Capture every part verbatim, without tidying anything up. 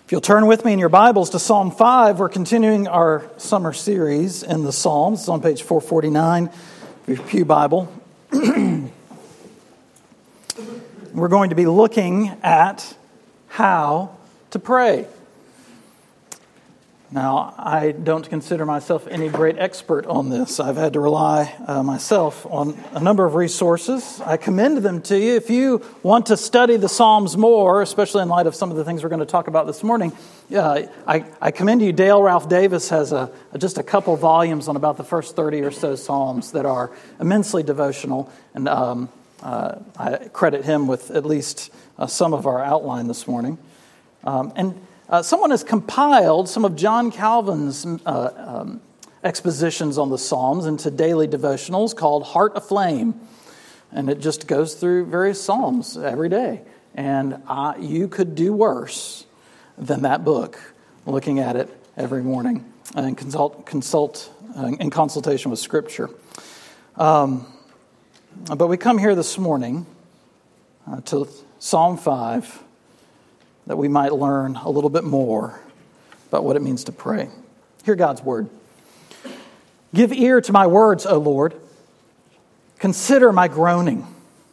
If you'll turn with me in your Bibles to Psalm five, we're continuing our summer series in the Psalms. It's on page four forty-nine of your Pew Bible. We're going to be looking at how to pray. Now, I don't consider myself any great expert on this. I've had to rely uh, myself on a number of resources. I commend them to you. If you want to study the Psalms more, especially in light of some of the things we're going to talk about this morning, uh, I, I commend you. Dale Ralph Davis has a, just a couple volumes on about the first thirty or so Psalms that are immensely devotional, and um, uh, I credit him with at least uh, some of our outline this morning. Um, and Uh, someone has compiled some of John Calvin's uh, um, expositions on the Psalms into daily devotionals called Heart Aflame. And it just goes through various Psalms every day. And uh, you could do worse than that book, looking at it every morning and consult, consult uh, in consultation with Scripture. Um, but we come here this morning uh, to Psalm five, that we might learn a little bit more about what it means to pray. Hear God's word. Give ear to my words, O Lord. Consider my groaning.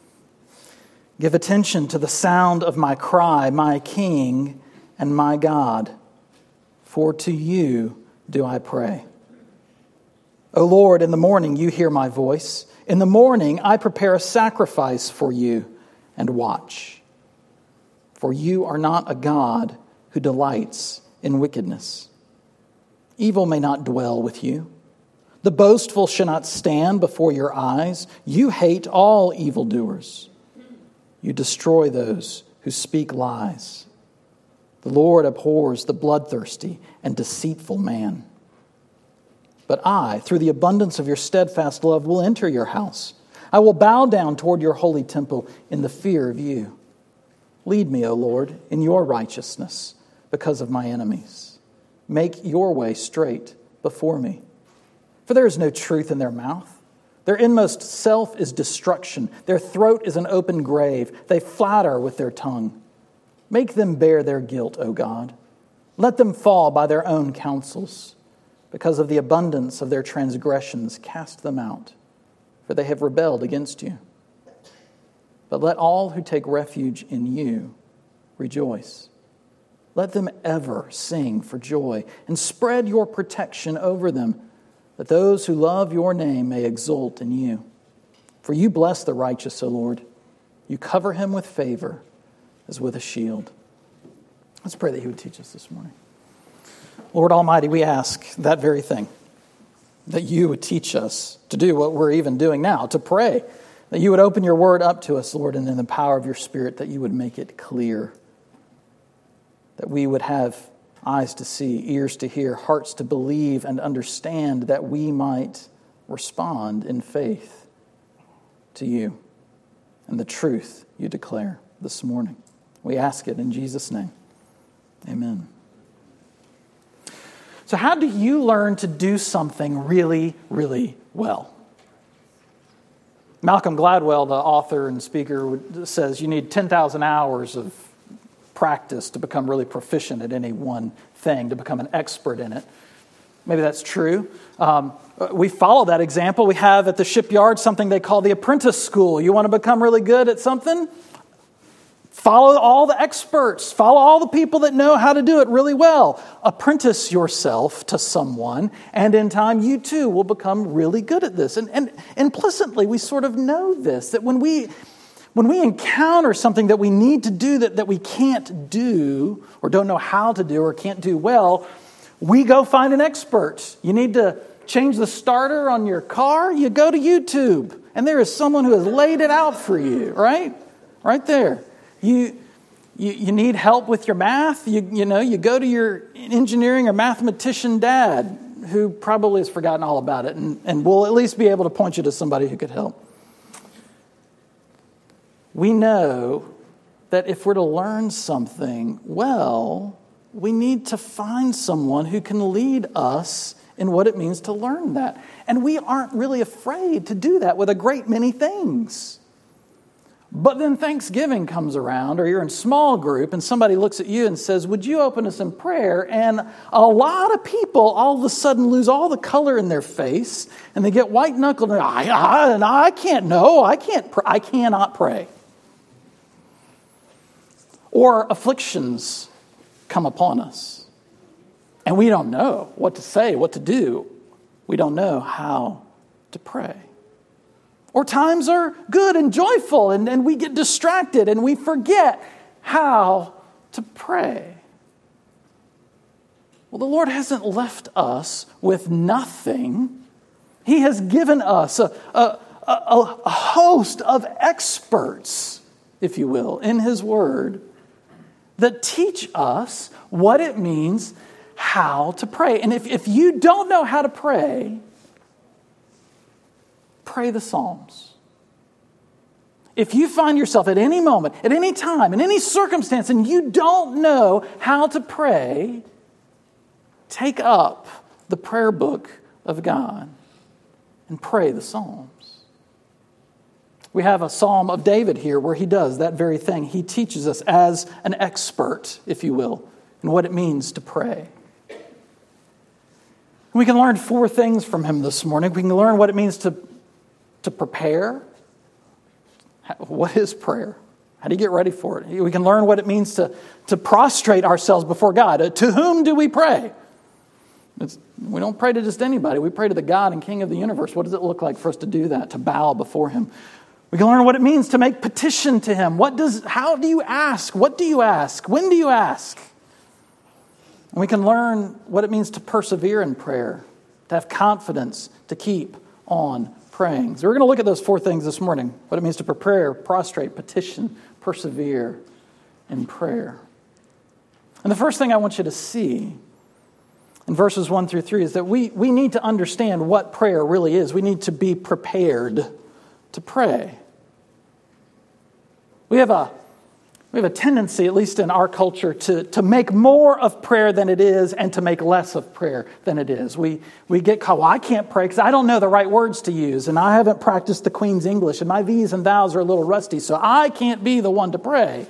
Give attention to the sound of my cry, my King and my God. For to you do I pray. O Lord, in the morning you hear my voice. In the morning I prepare a sacrifice for you and watch. For you are not a God who delights in wickedness. Evil may not dwell with you. The boastful shall not stand before your eyes. You hate all evildoers. You destroy those who speak lies. The Lord abhors the bloodthirsty and deceitful man. But I, through the abundance of your steadfast love, will enter your house. I will bow down toward your holy temple in the fear of you. Lead me, O Lord, in your righteousness because of my enemies. Make your way straight before me. For there is no truth in their mouth. Their inmost self is destruction. Their throat is an open grave. They flatter with their tongue. Make them bear their guilt, O God. Let them fall by their own counsels. Because of the abundance of their transgressions, cast them out, for they have rebelled against you. But let all who take refuge in you rejoice. Let them ever sing for joy and spread your protection over them, that those who love your name may exult in you. For you bless the righteous, O Lord. You cover him with favor as with a shield. Let's pray that he would teach us this morning. Lord Almighty, we ask that very thing, that you would teach us to do what we're even doing now, to pray. That you would open your word up to us, Lord, and in the power of your Spirit, that you would make it clear. That we would have eyes to see, ears to hear, hearts to believe and understand, that we might respond in faith to you and the truth you declare this morning. We ask it in Jesus' name. Amen. So how do you learn to do something really, really well? Malcolm Gladwell, the author and speaker, says you need ten thousand hours of practice to become really proficient at any one thing, to become an expert in it. Maybe that's true. Um, we follow that example. We have at the shipyard something they call the apprentice school. You want to become really good at something? Follow all the experts. Follow all the people that know how to do it really well. Apprentice yourself to someone, and in time you too will become really good at this. And, and implicitly, we sort of know this, that when we when we encounter something that we need to do that, that we can't do, or don't know how to do, or can't do well, we go find an expert. You need to change the starter on your car, you go to YouTube, and there is someone who has laid it out for you, right? Right there. You, you you need help with your math, you you know, you go to your engineering or mathematician dad, who probably has forgotten all about it and, and will at least be able to point you to somebody who could help. We know that if we're to learn something well, we need to find someone who can lead us in what it means to learn that. And we aren't really afraid to do that with a great many things. But then Thanksgiving comes around, or you're in small group, and somebody looks at you and says, would you open us in prayer? And a lot of people all of a sudden lose all the color in their face, and they get white-knuckled, and I, I, I can't know, I can't, pr- I cannot pray. Or afflictions come upon us, and we don't know what to say, what to do. We don't know how to pray. Or times are good and joyful, and, and we get distracted and we forget how to pray. Well, the Lord hasn't left us with nothing. He has given us a, a, a, a host of experts, if you will, in His Word that teach us what it means how to pray. And if, if you don't know how to pray, pray the Psalms. If you find yourself at any moment, at any time, in any circumstance, and you don't know how to pray, take up the prayer book of God and pray the Psalms. We have a Psalm of David here where he does that very thing. He teaches us as an expert, if you will, in what it means to pray. We can learn four things from him this morning. We can learn what it means to To prepare. What is prayer? How do you get ready for it? We can learn what it means to, to prostrate ourselves before God. To whom do we pray? It's, we don't pray to just anybody. We pray to the God and King of the universe. What does it look like for us to do that, to bow before Him? We can learn what it means to make petition to Him. What does? How do you ask? What do you ask? When do you ask? And we can learn what it means to persevere in prayer, to have confidence, to keep on praying. So we're going to look at those four things this morning. What it means to prepare, prostrate, petition, persevere in prayer. And the first thing I want you to see in verses one through three is that we, we need to understand what prayer really is. We need to be prepared to pray. We have a We have a tendency, at least in our culture, to, to make more of prayer than it is and to make less of prayer than it is. We we get caught, well, I can't pray because I don't know the right words to use and I haven't practiced the Queen's English and my these and thous are a little rusty, so I can't be the one to pray.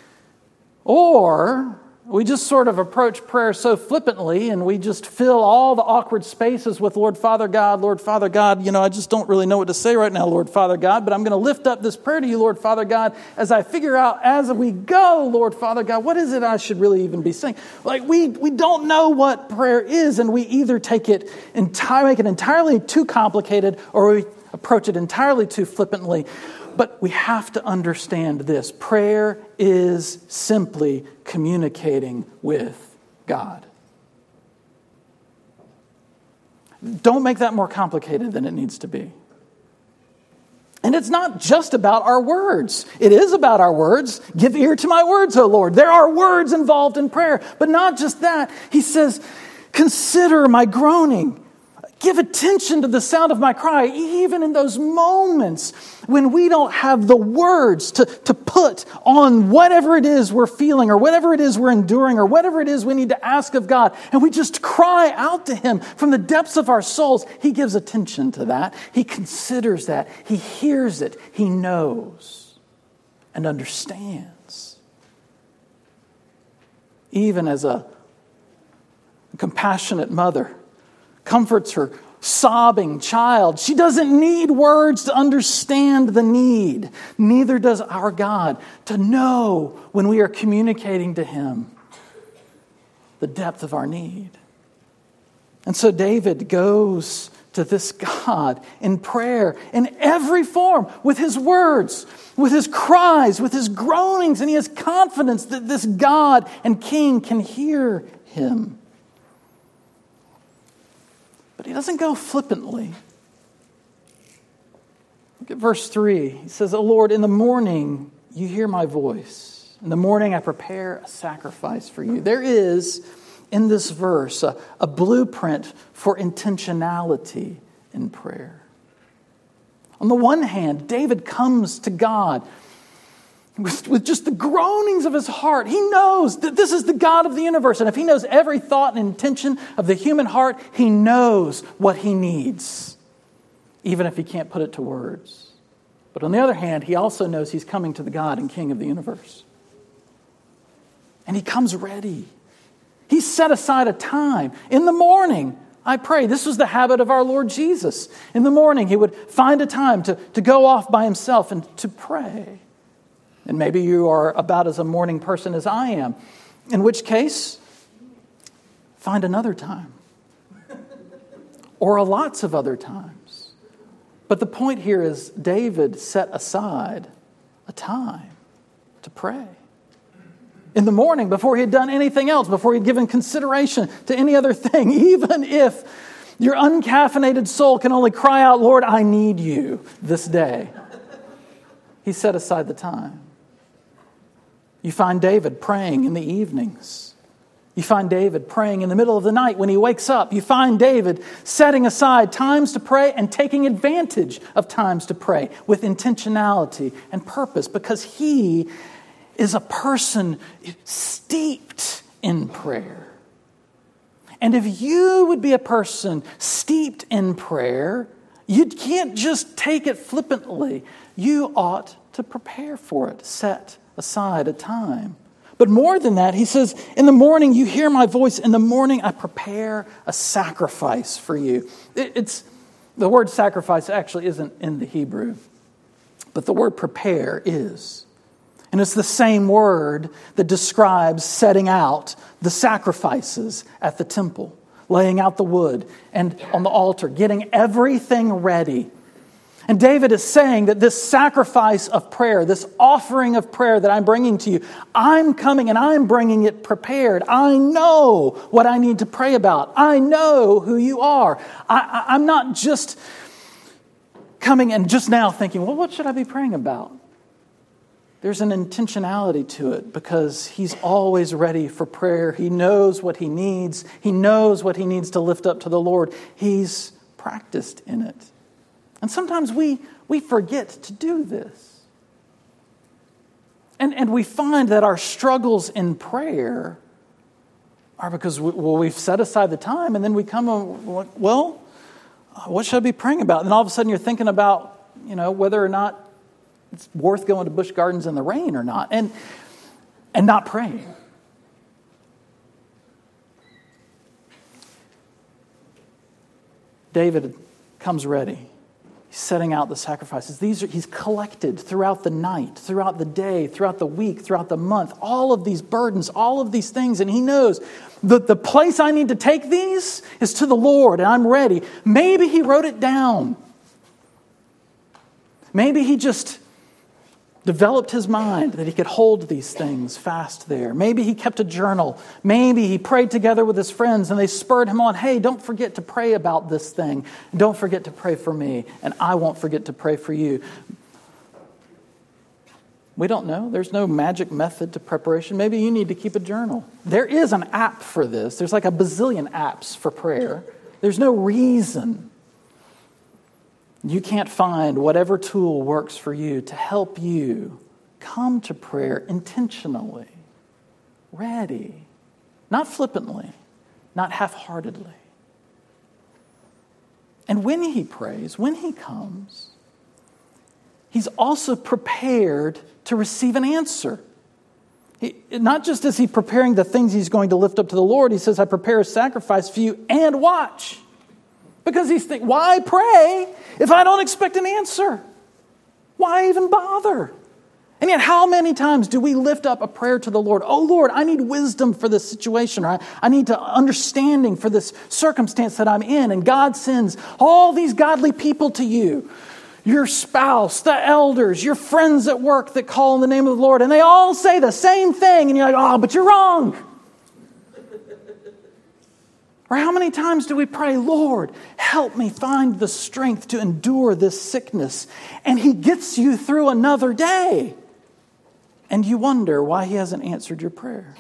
Or we just sort of approach prayer so flippantly and we just fill all the awkward spaces with Lord Father God, Lord Father God, you know, I just don't really know what to say right now, Lord Father God, but I'm going to lift up this prayer to you, Lord Father God, as I figure out as we go, Lord Father God, what is it I should really even be saying? Like we we don't know what prayer is, and we either take it entire, make it entirely too complicated, or we approach it entirely too flippantly. But we have to understand this. Prayer is simply communicating with God. Don't make that more complicated than it needs to be. And it's not just about our words. It is about our words. Give ear to my words, O Lord. There are words involved in prayer. But not just that. He says, consider my groaning. Give attention to the sound of my cry, even in those moments when we don't have the words to, to put on whatever it is we're feeling or whatever it is we're enduring or whatever it is we need to ask of God. And we just cry out to Him from the depths of our souls. He gives attention to that. He considers that. He hears it. He knows and understands. Even as a compassionate mother comforts her sobbing child, she doesn't need words to understand the need. Neither does our God to know when we are communicating to Him the depth of our need. And so David goes to this God in prayer in every form, with his words, with his cries, with his groanings, and he has confidence that this God and King can hear him. But he doesn't go flippantly. Look at verse three. He says, "O Lord, in the morning you hear my voice. In the morning I prepare a sacrifice for you." There is, in this verse, a, a blueprint for intentionality in prayer. On the one hand, David comes to God with, with just the groanings of his heart. He knows that this is the God of the universe. And if he knows every thought and intention of the human heart, he knows what he needs, even if he can't put it to words. But But on the other hand, he also knows he's coming to the God and King of the universe. And he comes ready. He set aside a time. In the morning, I pray. This was the habit of our Lord Jesus. In the morning, he would find a time to, to go off by himself and to pray. And maybe you are about as a morning person as I am. In which case, find another time. Or a lots of other times. But the point here is David set aside a time to pray. In the morning, before he had done anything else, before he had given consideration to any other thing, even if your uncaffeinated soul can only cry out, Lord, I need you this day. He set aside the time. You find David praying in the evenings. You find David praying in the middle of the night when he wakes up. You find David setting aside times to pray and taking advantage of times to pray with intentionality and purpose, because he is a person steeped in prayer. And if you would be a person steeped in prayer, you can't just take it flippantly. You ought to prepare for it. Set aside a time. But more than that, he says, in the morning you hear my voice. In the morning I prepare a sacrifice for you. It's the word sacrifice actually isn't in the Hebrew, but the word prepare is. And it's the same word that describes setting out the sacrifices at the temple, laying out the wood and on the altar, getting everything ready. And David is saying that this sacrifice of prayer, this offering of prayer that I'm bringing to you, I'm coming and I'm bringing it prepared. I know what I need to pray about. I know who you are. I, I, I'm not just coming and just now thinking, well, what should I be praying about? There's an intentionality to it because he's always ready for prayer. He knows what he needs. He knows what he needs to lift up to the Lord. He's practiced in it. And sometimes we, we forget to do this. And, and we find that our struggles in prayer are because we, well, we've set aside the time and then we come and we're like, well, what should I be praying about? And then all of a sudden you're thinking about, you know, whether or not it's worth going to Busch Gardens in the rain or not, and and not praying. David comes ready. He's setting out the sacrifices. These are, he's collected throughout the night, throughout the day, throughout the week, throughout the month, all of these burdens, all of these things, and he knows that the place I need to take these is to the Lord, and I'm ready. Maybe he wrote it down. Maybe he just developed his mind that he could hold these things fast there. Maybe he kept a journal. Maybe he prayed together with his friends and they spurred him on. Hey, don't forget to pray about this thing. Don't forget to pray for me, and I won't forget to pray for you. We don't know. There's no magic method to preparation. Maybe you need to keep a journal. There is an app for this. There's like a bazillion apps for prayer. There's no reason you can't find whatever tool works for you to help you come to prayer intentionally, ready, not flippantly, not half-heartedly. And when he prays, when he comes, he's also prepared to receive an answer. He, not just is he preparing the things he's going to lift up to the Lord, he says, I prepare a sacrifice for you and watch. Because he's thinking, why pray if I don't expect an answer? Why even bother? And yet, how many times do we lift up a prayer to the Lord? Oh, Lord, I need wisdom for this situation. Or I, I need to understanding for this circumstance that I'm in. And God sends all these godly people to you. Your spouse, the elders, your friends at work that call in the name of the Lord. And they all say the same thing. And you're like, oh, but you're wrong. Or how many times do we pray, Lord, help me find the strength to endure this sickness? And he gets you through another day. And you wonder why he hasn't answered your prayer.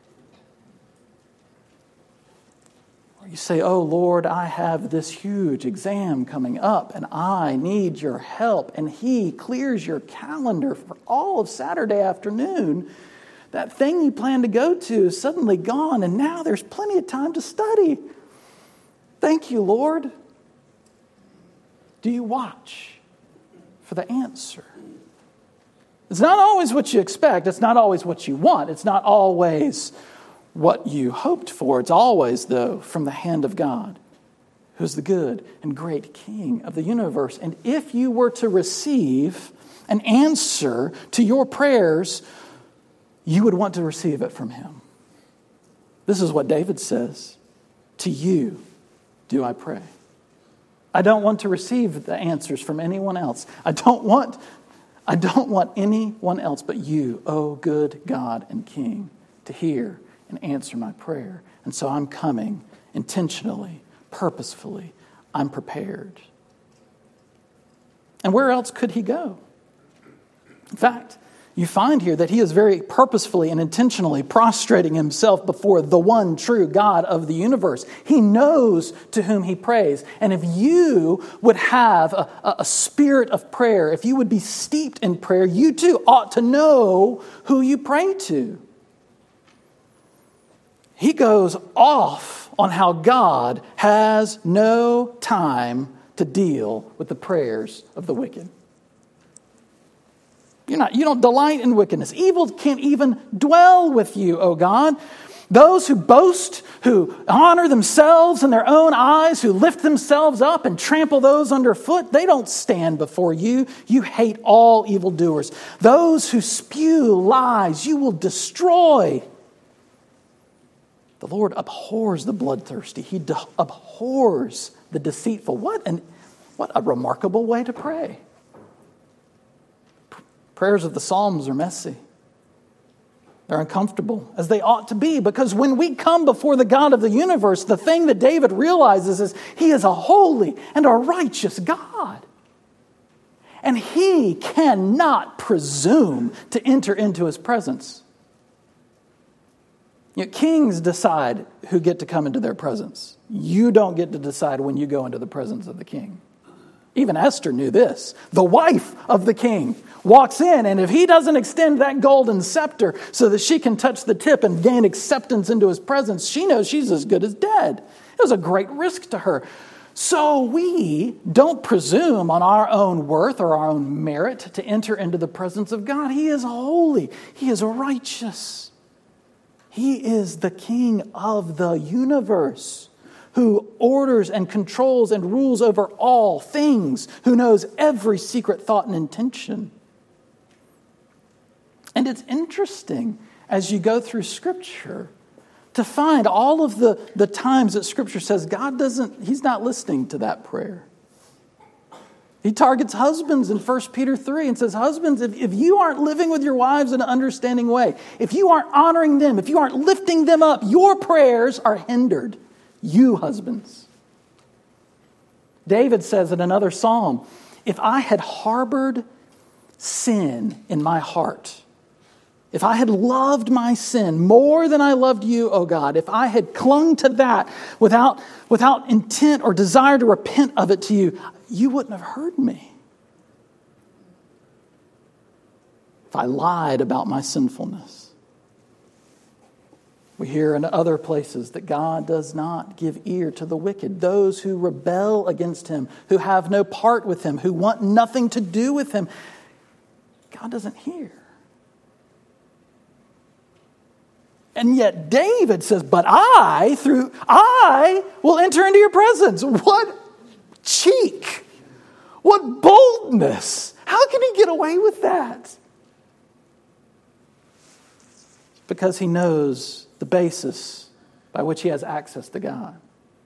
Or you say, oh, Lord, I have this huge exam coming up and I need your help. And he clears your calendar for all of Saturday afternoon. That thing you planned to go to is suddenly gone, and now there's plenty of time to study. Thank you, Lord. Do you watch for the answer? It's not always what you expect. It's not always what you want. It's not always what you hoped for. It's always, though, from the hand of God, who's the good and great King of the universe. And if you were to receive an answer to your prayers, you would want to receive it from him. This is what David says. To you do I pray. I don't want to receive the answers from anyone else. I don't want, I don't want anyone else but you, O good God and King, to hear and answer my prayer. And so I'm coming intentionally, purposefully. I'm prepared. And where else could he go? In fact, you find here that he is very purposefully and intentionally prostrating himself before the one true God of the universe. He knows to whom he prays. And if you would have a, a spirit of prayer, if you would be steeped in prayer, you too ought to know who you pray to. He goes off on how God has no time to deal with the prayers of the wicked. You're not, you don't delight in wickedness. Evil can't even dwell with you, O God. Those who boast, who honor themselves in their own eyes, who lift themselves up and trample those underfoot, they don't stand before you. You hate all evildoers. Those who spew lies, you will destroy. The Lord abhors the bloodthirsty. He de- abhors the deceitful. What an, what a remarkable way to pray. Prayers of the Psalms are messy. They're uncomfortable, as they ought to be, because when we come before the God of the universe, the thing that David realizes is he is a holy and a righteous God. And he cannot presume to enter into his presence. You know, kings decide who get to come into their presence. You don't get to decide when you go into the presence of the king. Even Esther knew this. The wife of the king walks in, and if he doesn't extend that golden scepter so that she can touch the tip and gain acceptance into his presence, she knows she's as good as dead. It was a great risk to her. So we don't presume on our own worth or our own merit to enter into the presence of God. He is holy. He is righteous. He is the King of the universe, who orders and controls and rules over all things, who knows every secret thought and intention. And it's interesting as you go through Scripture to find all of the, the times that Scripture says God doesn't, he's not listening to that prayer. He targets husbands in First Peter three and says, husbands, if, if you aren't living with your wives in an understanding way, if you aren't honoring them, if you aren't lifting them up, your prayers are hindered. You husbands. David says in another psalm, if I had harbored sin in my heart, if I had loved my sin more than I loved you, O God, if I had clung to that without, without intent or desire to repent of it to you, you wouldn't have heard me. If I lied about my sinfulness. We hear in other places that God does not give ear to the wicked, those who rebel against him, who have no part with him, who want nothing to do with him. God doesn't hear. And yet David says, but I, through, I will enter into your presence. What cheek! What boldness! How can he get away with that? Because he knows the basis by which he has access to God.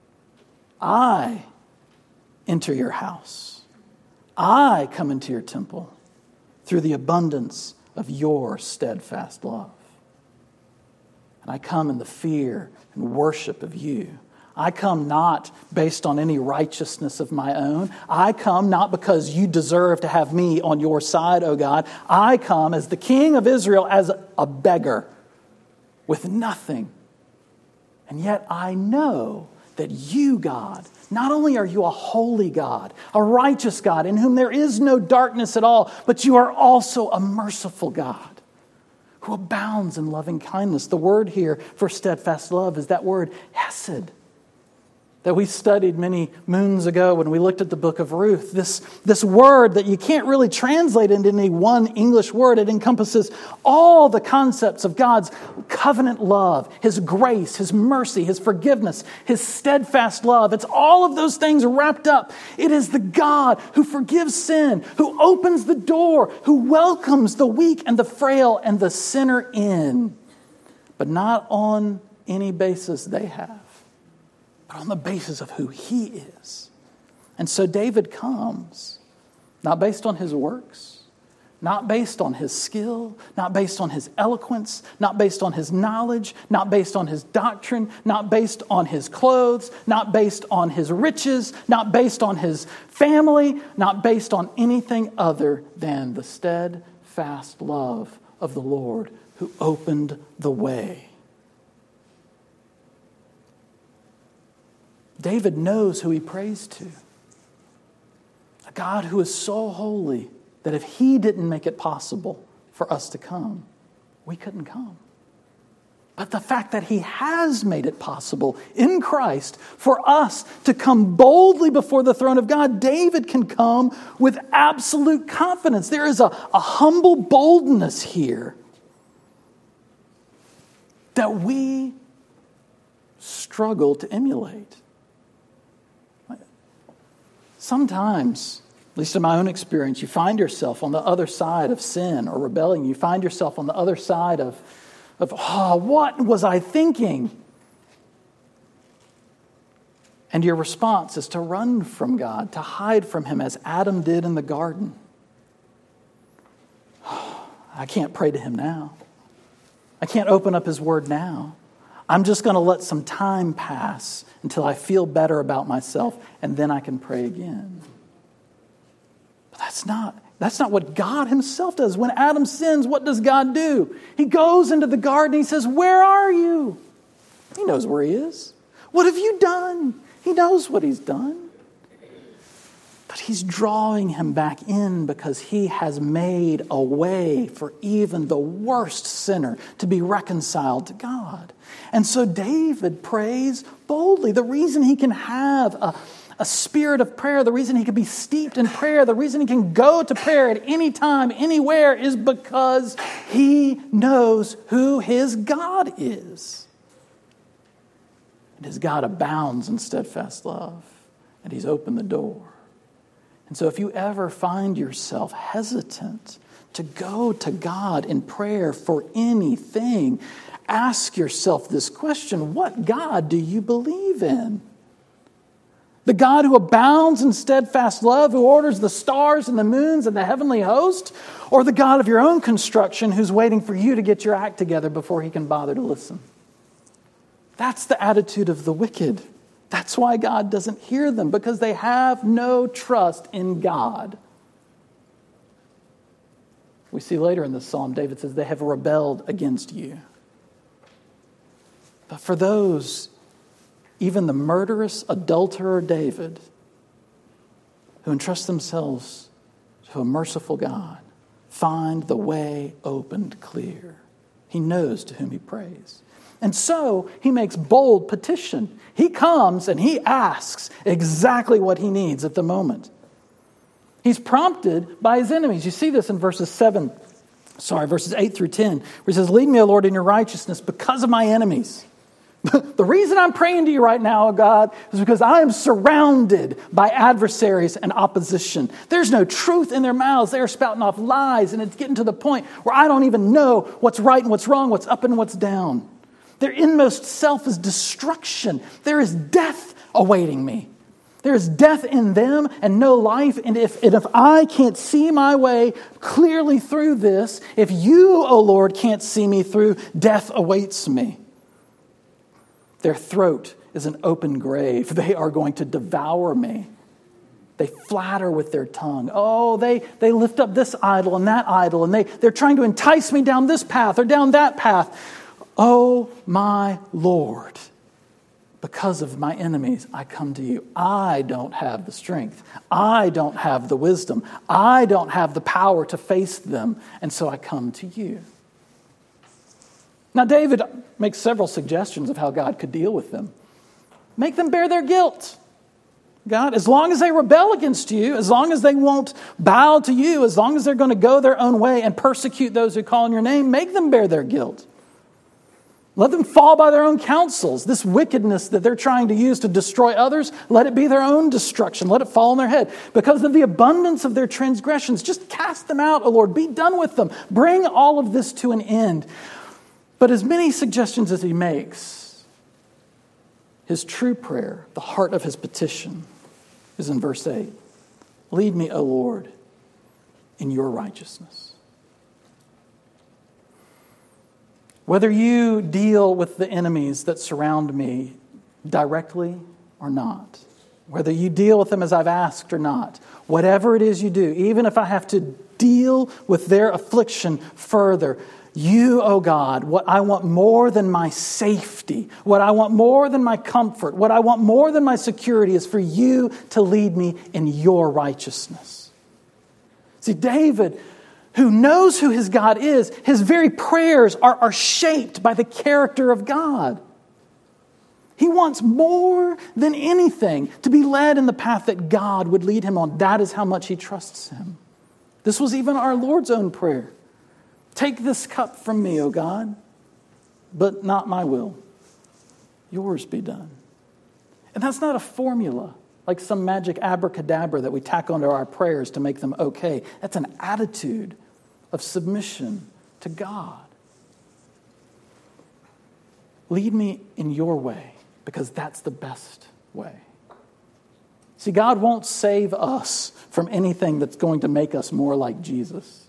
I enter your house. I come into your temple through the abundance of your steadfast love. And I come in the fear and worship of you. I come not based on any righteousness of my own. I come not because you deserve to have me on your side, O God. I come as the King of Israel, as a beggar with nothing. And yet I know that you, God, not only are you a holy God, a righteous God in whom there is no darkness at all, but you are also a merciful God who abounds in loving kindness. The word here for steadfast love is that word hesed. that we studied many moons ago when we looked at the book of Ruth. This, this word that you can't really translate into any one English word. It encompasses all the concepts of God's covenant love, His grace, His mercy, His forgiveness, His steadfast love. It's all of those things wrapped up. It is the God who forgives sin, who opens the door, who welcomes the weak and the frail and the sinner in, but not on any basis they have, but on the basis of who He is. And so David comes, not based on his works, not based on his skill, not based on his eloquence, not based on his knowledge, not based on his doctrine, not based on his clothes, not based on his riches, not based on his family, not based on anything other than the steadfast love of the Lord who opened the way. David knows who he prays to. A God who is so holy that if He didn't make it possible for us to come, we couldn't come. But the fact that He has made it possible in Christ for us to come boldly before the throne of God, David can come with absolute confidence. There is a, a humble boldness here that we struggle to emulate. Sometimes, at least in my own experience, you find yourself on the other side of sin or rebelling. You find yourself on the other side of, of oh, what was I thinking? And your response is to run from God, to hide from Him as Adam did in the garden. Oh, I can't pray to Him now. I can't open up His Word now. I'm just going to let some time pass until I feel better about myself, and then I can pray again. But that's not, that's not what God Himself does. When Adam sins, what does God do? He goes into the garden and He says, "Where are you?" He knows where He is. "What have you done?" He knows what He's done. But He's drawing him back in because He has made a way for even the worst sinner to be reconciled to God. And so David prays boldly. The reason he can have a, a spirit of prayer, the reason he can be steeped in prayer, the reason he can go to prayer at any time, anywhere, is because he knows who his God is. And his God abounds in steadfast love, and He's opened the door. And so if you ever find yourself hesitant to go to God in prayer for anything, ask yourself this question: what God do you believe in? The God who abounds in steadfast love, who orders the stars and the moons and the heavenly host? Or the God of your own construction who's waiting for you to get your act together before He can bother to listen? That's the attitude of the wicked. That's why God doesn't hear them, because they have no trust in God. We see later in the psalm, David says, they have rebelled against you. But for those, even the murderous adulterer David, who entrust themselves to a merciful God, find the way opened clear. He knows to whom he prays. And so he makes bold petition. He comes and he asks exactly what he needs at the moment. He's prompted by his enemies. You see this in verses seven, sorry, verses eight through ten, where he says, "Lead me, O Lord, in your righteousness because of my enemies." The reason I'm praying to you right now, O God, is because I am surrounded by adversaries and opposition. There's no truth in their mouths. They are spouting off lies, and it's getting to the point where I don't even know what's right and what's wrong, what's up and what's down. Their inmost self is destruction. There is death awaiting me. There is death in them and no life. And if, and if I can't see my way clearly through this, if you, O Lord, can't see me through, death awaits me. Their throat is an open grave. They are going to devour me. They flatter with their tongue. Oh, they, they lift up this idol and that idol, and they, they're trying to entice me down this path or down that path. Oh, my Lord, because of my enemies, I come to you. I don't have the strength. I don't have the wisdom. I don't have the power to face them, and so I come to you. Now, David makes several suggestions of how God could deal with them. make them bear their guilt. God, as long as they rebel against you, as long as they won't bow to you, as long as they're going to go their own way and persecute those who call on your name, make them bear their guilt. Let them fall by their own counsels. This wickedness that they're trying to use to destroy others, let it be their own destruction. Let it fall on their head. Because of the abundance of their transgressions, just cast them out, O Lord. Be done with them. Bring all of this to an end. But as many suggestions as he makes, his true prayer, the heart of his petition, is in verse eight. Lead me, O Lord, in your righteousness. Whether you deal with the enemies that surround me directly or not, whether you deal with them as I've asked or not, whatever it is you do, even if I have to deal with their affliction further, you, oh God, what I want more than my safety, what I want more than my comfort, what I want more than my security is for you to lead me in your righteousness. See, David, who knows who his God is, his very prayers are, are shaped by the character of God. He wants more than anything to be led in the path that God would lead him on. That is how much he trusts him. This was even our Lord's own prayer. Take this cup from me, O God, but not my will. Yours be done. And that's not a formula, like some magic abracadabra that we tack onto our prayers to make them okay. That's an attitude of submission to God. Lead me in your way, because that's the best way. See, God won't save us from anything that's going to make us more like Jesus.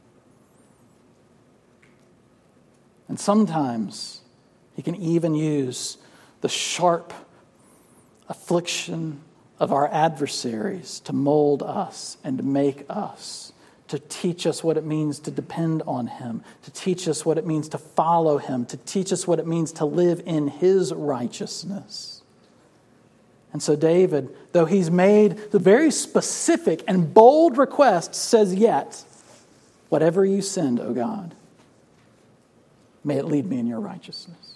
And sometimes he can even use the sharp affliction of our adversaries to mold us and to make us, to teach us what it means to depend on him, to teach us what it means to follow him, to teach us what it means to live in his righteousness. And so David, though he's made the very specific and bold request, says, yet, whatever you send, O God, may it lead me in your righteousness.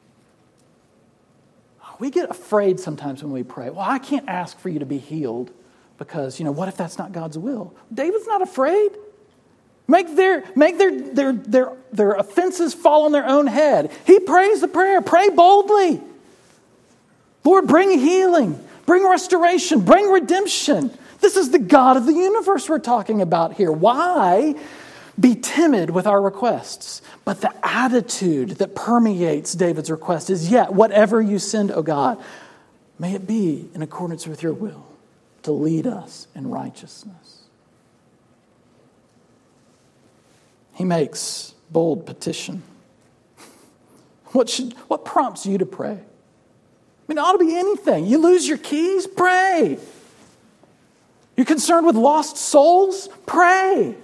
We get afraid sometimes when we pray. Well, I can't ask for you to be healed because, you know, what if that's not God's will? David's not afraid. Make their make their their their their offenses fall on their own head. He prays the prayer. Pray boldly. Lord, bring healing, bring restoration, bring redemption. This is the God of the universe we're talking about here. Why be timid with our requests? But the attitude that permeates David's request is, yet, whatever you send, O God, may it be in accordance with your will to lead us in righteousness. He makes bold petition. What should, what prompts you to pray? I mean, it ought to be anything. You lose your keys? Pray. You're concerned with lost souls? Pray.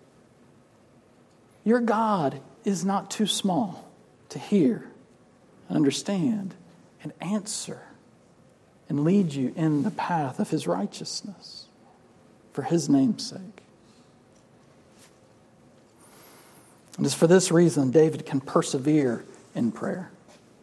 Your God is not too small to hear, understand, and answer, and lead you in the path of his righteousness for his name's sake. And it's for this reason David can persevere in prayer.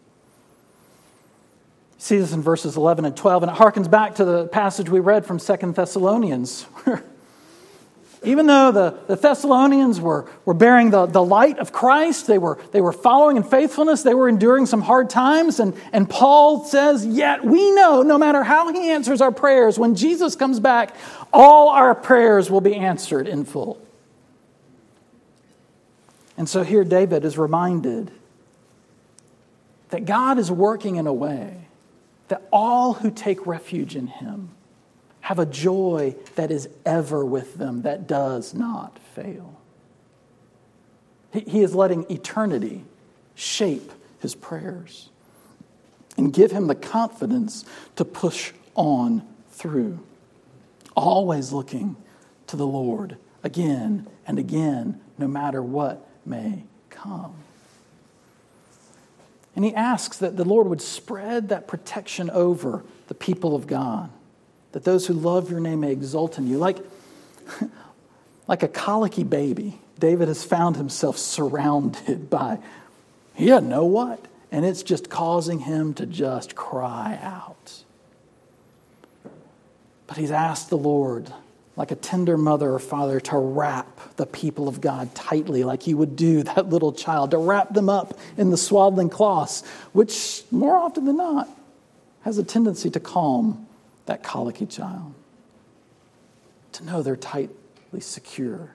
You see this in verses eleven and twelve, and it harkens back to the passage we read from Second Thessalonians, where even though the, the Thessalonians were, were bearing the, the light of Christ, they were, they were following in faithfulness, they were enduring some hard times, and, and Paul says, yet we know no matter how he answers our prayers, when Jesus comes back, all our prayers will be answered in full. And so here David is reminded that God is working in a way that all who take refuge in him have a joy that is ever with them, that does not fail. He is letting eternity shape his prayers and give him the confidence to push on through, always looking to the Lord again and again, no matter what may come. And he asks that the Lord would spread that protection over the people of God, that those who love your name may exult in you. Like, like a colicky baby, David has found himself surrounded by, you know what? and it's just causing him to just cry out. But he's asked the Lord, like a tender mother or father, to wrap the people of God tightly, like he would do that little child, to wrap them up in the swaddling cloths, which more often than not has a tendency to calm that colicky child, to know they're tightly secure.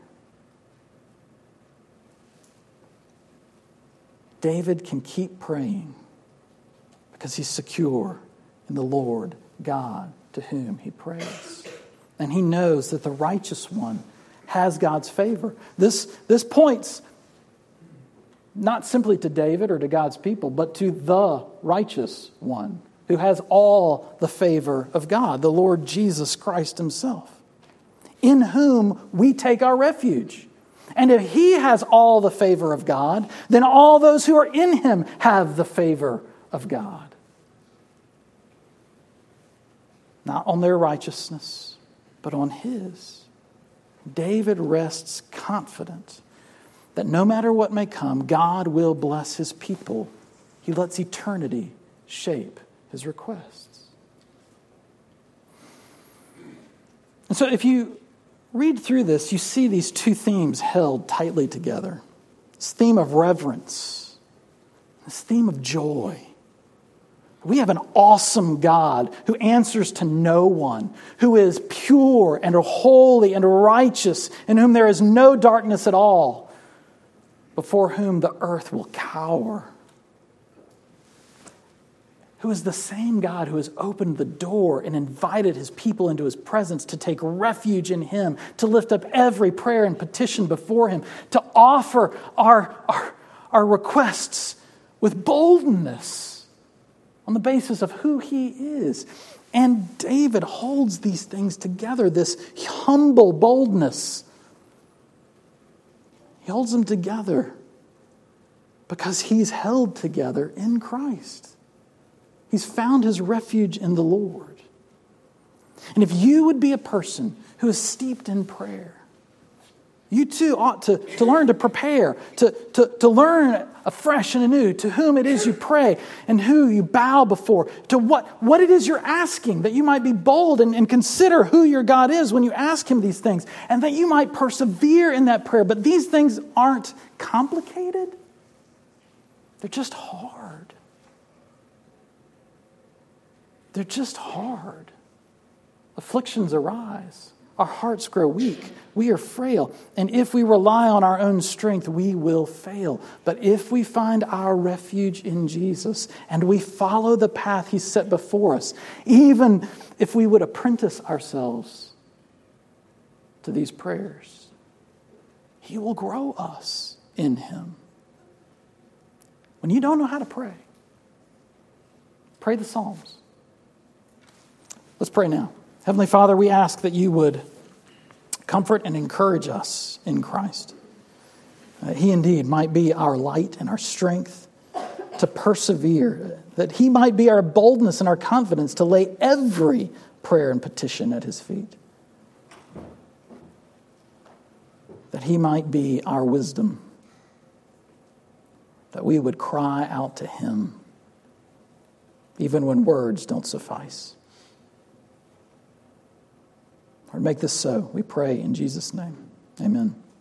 David can keep praying because he's secure in the Lord God to whom he prays. And he knows that the righteous one has God's favor. This, this points not simply to David or to God's people, but to the righteous one who has all the favor of God, the Lord Jesus Christ himself, in whom we take our refuge. And if he has all the favor of God, then all those who are in him have the favor of God. Not on their righteousness, but on his. David rests confident that no matter what may come, God will bless his people. He lets eternity shape his requests. And so if you read through this, you see these two themes held tightly together. This theme of reverence, this theme of joy. We have an awesome God who answers to no one, who is pure and holy and righteous, in whom there is no darkness at all, before whom the earth will cower. Who is the same God who has opened the door and invited his people into his presence to take refuge in him, to lift up every prayer and petition before him, to offer our, our, our requests with boldness on the basis of who he is. And David holds these things together, this humble boldness. He holds them together because he's held together in Christ. He's found his refuge in the Lord. And if you would be a person who is steeped in prayer, you too ought to, to learn to prepare, to, to, to learn afresh and anew to whom it is you pray and who you bow before, to what, what it is you're asking, that you might be bold and, and consider who your God is when you ask him these things, and that you might persevere in that prayer. But these things aren't complicated. They're just hard. They're just hard. Afflictions arise. Our hearts grow weak. We are frail. And if we rely on our own strength, we will fail. But if we find our refuge in Jesus and we follow the path he set before us, even if we would apprentice ourselves to these prayers, he will grow us in him. When you don't know how to pray, pray the Psalms. Let's pray now. Heavenly Father, we ask that you would comfort and encourage us in Christ. Uh, he indeed might be our light and our strength to persevere, that he might be our boldness and our confidence to lay every prayer and petition at his feet, that he might be our wisdom, that we would cry out to him even when words don't suffice. Lord, make this so, we pray in Jesus' name. Amen.